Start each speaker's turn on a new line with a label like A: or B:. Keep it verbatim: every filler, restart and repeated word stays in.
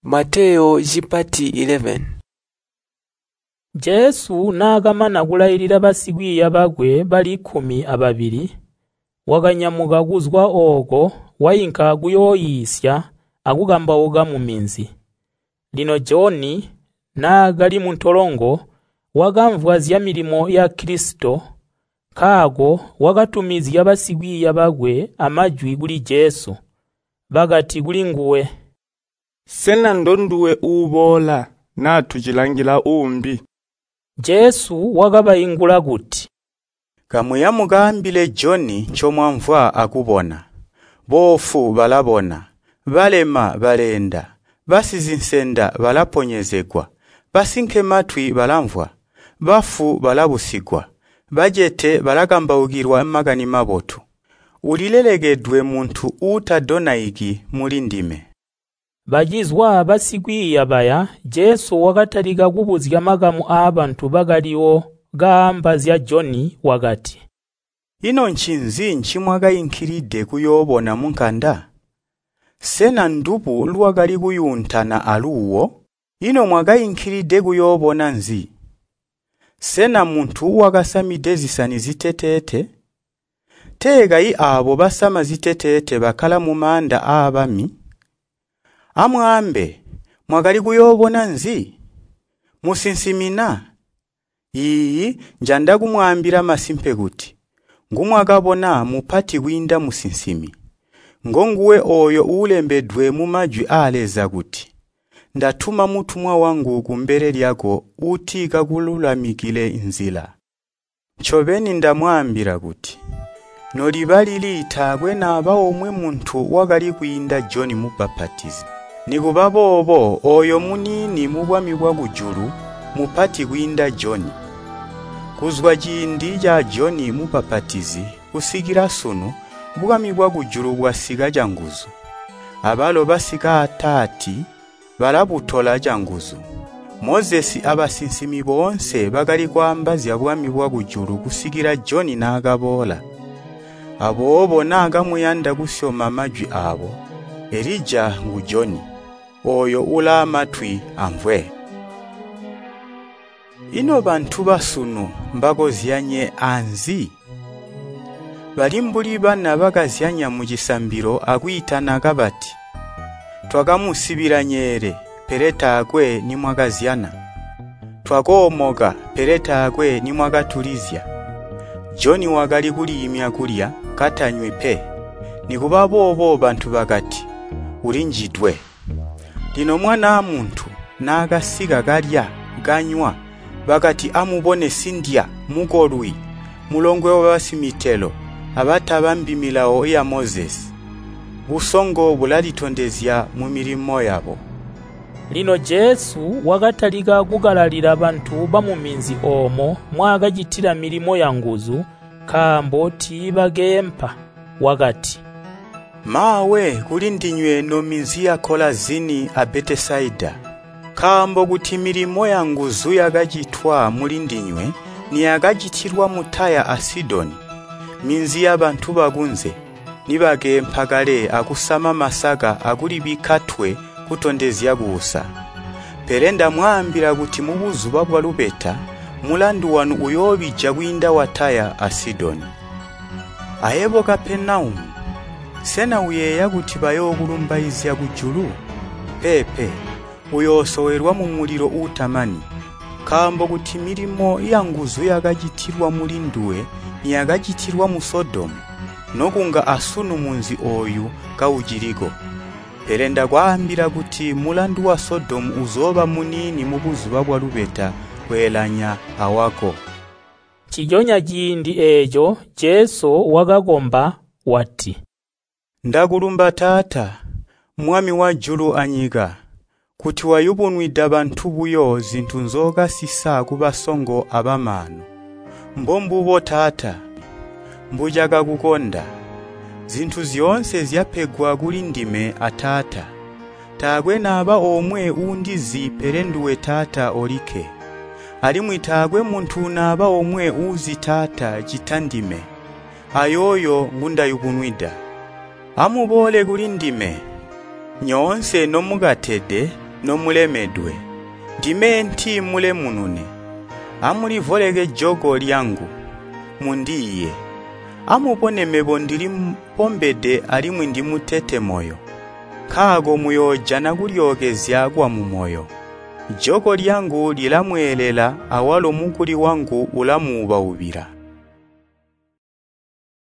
A: Mateo jipati eleven.
B: Jesu n'agamba nakulayirira basigwiya bagwe bali kumi ababiri wakanyamugaguzwa ogo wayinka aguyoyisya akugamba oga mu minzi. Lino Joni nagali mu ntolongo wagamvwa zya milimo ya Kristo kago wagatumizya basigwiya bagwe amajwi guli Jesu bagati guli nguwe.
C: Sena ndonduwe ubola na tujilangira umbi.
B: Jesu wagabayingula guti
D: kamuya mugambile Joni chomwamvwa akubona bofu balabona balema balenda basizinsenda balaponyezegwa basinke matwi balamvwa bafu balabusigwa bajete balagambawugirwa magani mabotu ulilelegedwe muntu utadonayigi mulindime.
B: Bajizwa basigwiya baya Jesu wagataliga kubuzya magamu abantu bagaliwo gamba zya Joni wagati
D: ino nchinzi nchimwaga inkiride kuyobona munkanda sena ndubu lwagali kuyuntana aluwo ino mwaga inkiride kuyobona nzi sena muntu wagasamide zisani zitetete tegai abo basama zitetete bakala mu manda abami amwambe mwagali kuyobona nzi musinsimina iyi njanda kumwambira masimpe guti ngumwagabona mupati winda musinsimi ngonguwe oyo ulembedwe mu majwi aleza guti ndatuma mutumwa wangu kumbere lyako utika kululamikile inzila chobeni ndamwambira guti nolibali litagwe naba omwe muntu wagali kuyinda Joni mubapatizi nikubabo obo oyo munini mubwami bwa gujuru mupati kwinda Joni kuzwa jindi ja Joni mubapatizi kusigira sunu bwami bwa gujuru bwasiga janguzu abalo basika atati balabutola janguzu Moses abasinsimi bonse bagali kwambazya bwami bwa gujuru kusigira Joni nagabola abo obo naga muyanda gusyoma majwi abo Elija ngu Joni oyo ula matwi amvwe. Ino bantu basunu mbagozyanye anzi balimbuli bana bagazyanya mu gisambiro agwitanaga bati twagamusibiranyere pereta agwe ni mwagazyana twagomoga pereta agwe ni mwagatulizya Joni wagali kuli imya kulya katanywe pe nikubabo obo bantu bagati ulinjidwe lino mwana muntu nagasiga galya ganywa bagati amubone sindya mugolwi mulongwe wabasimitelo abatabambimilao ya Moses busongo bulalitondezya mu milimo yabo.
B: Lino Jesu wagataliga kugalalira abantu bamuminzi omo mwagajitira milimo ya nguzu kambo tibagempa wagati
D: mawe kulindinywe no minzi ya Kolazini a Betesaida kambo guti milimo ya nguzu yagajitwa mulindinywe ni yagajitirwa mutaya a Sidoni minzi y'abantu bagunze nibage mpagale akusama masaga aguli bikatwe kutondezya gusa perenda mwambira guti mubuzu babwa lubeta mulandu wanu uyobija gwinda wataya a Sidoni ayebo Kapernaum sena uyeya guti bayogulumbayizya gujulu pepe uyosowerwa mu muliro utamani kambo guti milimo ya nguzu yagajitirwa mulinduwe niyagajitirwa mu Sodomu nokunga asunu munzi oyu kawujirigo perenda gwambira guti mulandu wa Sodomu uzoba munini mubuzu babwa lubeta kwelanya awako.
B: Chijonya jindi ejo Jesu wagagomba wati
D: ndagulumba tata mwami wa julu anyiga kuti wayubunwida bantu buyo zintu nzoga sisa kubasongo abamano mbombu bo tata mbujaga gukonda zintu zionse zyapegwa gulindime atata tagwe naba omwe undizi perenduwe tata olike alimwitagwe muntu naba omwe uzi tata jitandime ayoyo ngunda yubunwida amubole gulindime nyonse no mugatede nomulemedwe ndime nti mule munune amulivolege jogo lyangu mundiye amupone mebo ndili mpombede alimwe ndi mutete moyo kago muyoja na kulyogezya kwa mumoyo jogo lyangu lilamwelela awalo mukuli wangu ulamuba ubira